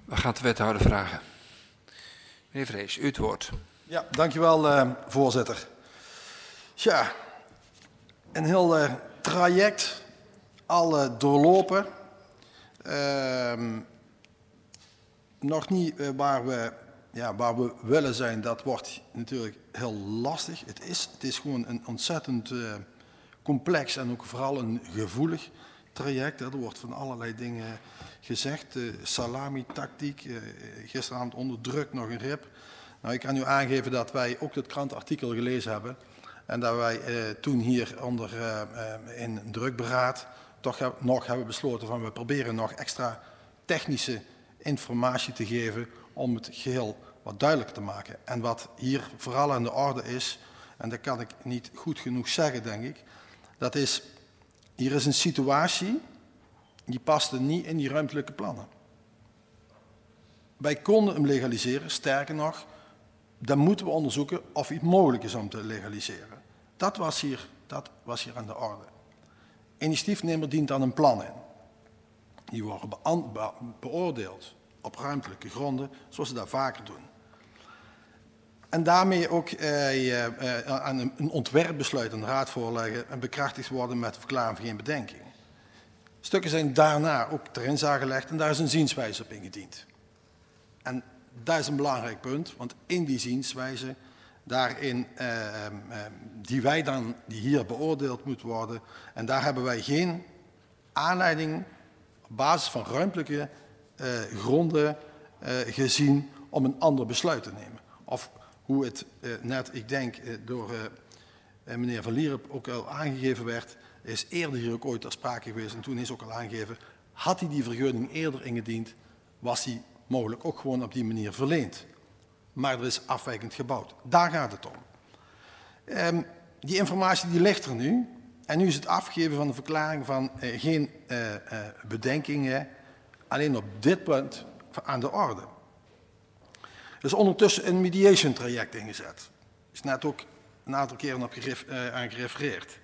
We gaan de wethouder vragen. Meneer Vrees, u het woord. Ja, dankjewel voorzitter. Tja, een heel traject al doorlopen. Nog niet waar we willen zijn, dat wordt natuurlijk heel lastig. Het is gewoon een ontzettend complex en ook vooral een gevoelig traject. Er wordt van allerlei dingen gezegd. Salami-tactiek, gisteravond onder druk nog een rip. Nou, ik kan u aangeven dat wij ook het krantenartikel gelezen hebben. En dat wij toen hier in drukberaad toch nog hebben besloten van we proberen nog extra technische informatie te geven om het geheel wat duidelijker te maken. En wat hier vooral aan de orde is, en dat kan ik niet goed genoeg zeggen denk ik, dat is, hier is een situatie die paste niet in die ruimtelijke plannen. Wij konden hem legaliseren, sterker nog, dan moeten we onderzoeken of het mogelijk is om te legaliseren. Dat was hier aan de orde. Initiatiefnemer dient dan een plan in. Die worden beoordeeld op ruimtelijke gronden, zoals ze dat vaker doen. En daarmee ook aan een ontwerpbesluit aan de raad voorleggen en bekrachtigd worden met de verklaring van geen bedenking. Stukken zijn daarna ook ter inzage gelegd en daar is een zienswijze op ingediend. En dat is een belangrijk punt, want in die zienswijze, daarin, die hier beoordeeld moet worden, en daar hebben wij geen aanleiding op basis van ruimtelijke gronden gezien om een ander besluit te nemen. Of hoe het net, ik denk, door meneer Van Lierop ook al aangegeven werd, is eerder hier ook ooit ter sprake geweest en toen is ook al aangegeven, had hij die vergunning eerder ingediend, was die mogelijk ook gewoon op die manier verleend. Maar er is afwijkend gebouwd. Daar gaat het om. Die informatie die ligt er nu. En nu is het afgeven van de verklaring van geen bedenkingen alleen op dit punt aan de orde. Er is ondertussen een mediation traject ingezet. Er is net ook een aantal keren aan gerefereerd.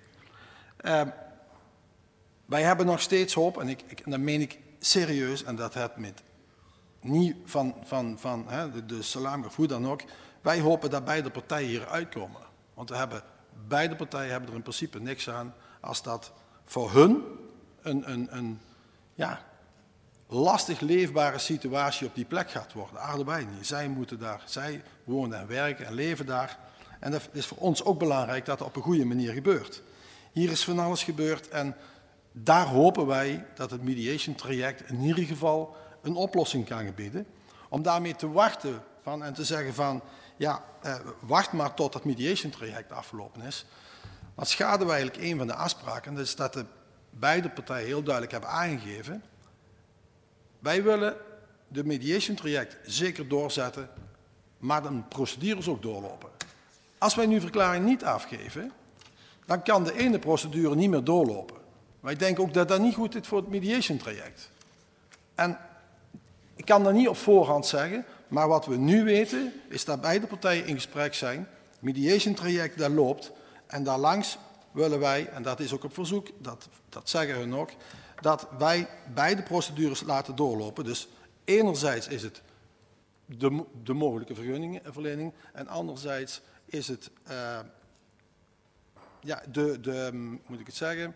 Wij hebben nog steeds hoop, en dat meen ik serieus, en dat het met niet van de salami of hoe dan ook. Wij hopen dat beide partijen hier uitkomen. Want beide partijen hebben er in principe niks aan als dat voor hun een lastig leefbare situatie op die plek gaat worden. Allebei niet. Zij moeten daar, zij wonen en werken en leven daar. En dat is voor ons ook belangrijk dat het op een goede manier gebeurt. Hier is van alles gebeurd en daar hopen wij dat het mediation traject in ieder geval een oplossing kan bieden. Om daarmee te wachten en te zeggen van, wacht maar tot het mediation traject afgelopen is. Dan schaden we eigenlijk een van de afspraken. Dat is dat de beide partijen heel duidelijk hebben aangegeven. Wij willen de mediation traject zeker doorzetten, maar de procedures ook doorlopen. Als wij nu verklaring niet afgeven, dan kan de ene procedure niet meer doorlopen. Wij denken ook dat dat niet goed is voor het mediation traject. En ik kan dat niet op voorhand zeggen, maar wat we nu weten is dat beide partijen in gesprek zijn. Het mediation traject dat loopt en daarlangs willen wij, en dat is ook op verzoek, dat zeggen hun ook, dat wij beide procedures laten doorlopen. Dus enerzijds is het de mogelijke vergunningenverlening en anderzijds is het moet ik het zeggen,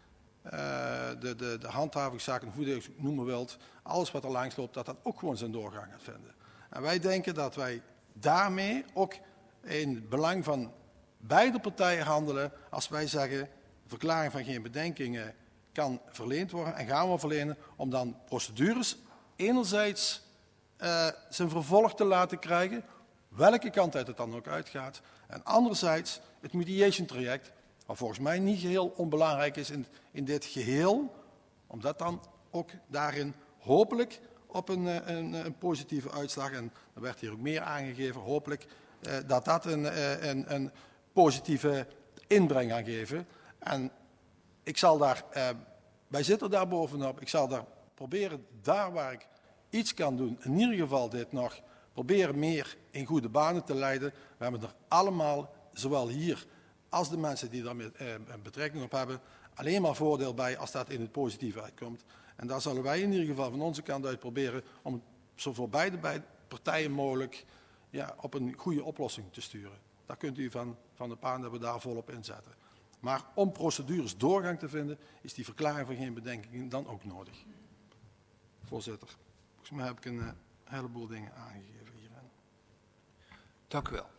de handhavingszaken, hoe je het noemen wilt, alles wat er langs loopt, dat ook gewoon zijn doorgang gaat vinden. En wij denken dat wij daarmee ook in het belang van beide partijen handelen als wij zeggen, verklaring van geen bedenkingen kan verleend worden en gaan we verlenen om dan procedures enerzijds zijn vervolg te laten krijgen, welke kant uit het dan ook uitgaat, en anderzijds het mediation traject, wat volgens mij niet geheel onbelangrijk is in dit geheel, omdat dan ook daarin hopelijk op een positieve uitslag, en er werd hier ook meer aangegeven, hopelijk dat een positieve inbreng gaat geven. En ik zal daar, wij zitten daar bovenop, ik zal daar proberen, daar waar ik iets kan doen, in ieder geval dit nog, proberen meer in goede banen te leiden. We hebben er allemaal, zowel hier als de mensen die daar een betrekking op hebben, alleen maar voordeel bij als dat in het positieve uitkomt. En daar zullen wij in ieder geval van onze kant uit proberen om zo voor beide partijen mogelijk op een goede oplossing te sturen. Daar kunt u van de PAN dat we daar volop inzetten. Maar om procedures doorgang te vinden, is die verklaring van geen bedenkingen dan ook nodig. Voorzitter, volgens mij heb ik een heleboel dingen aangegeven hierin. Dank u wel.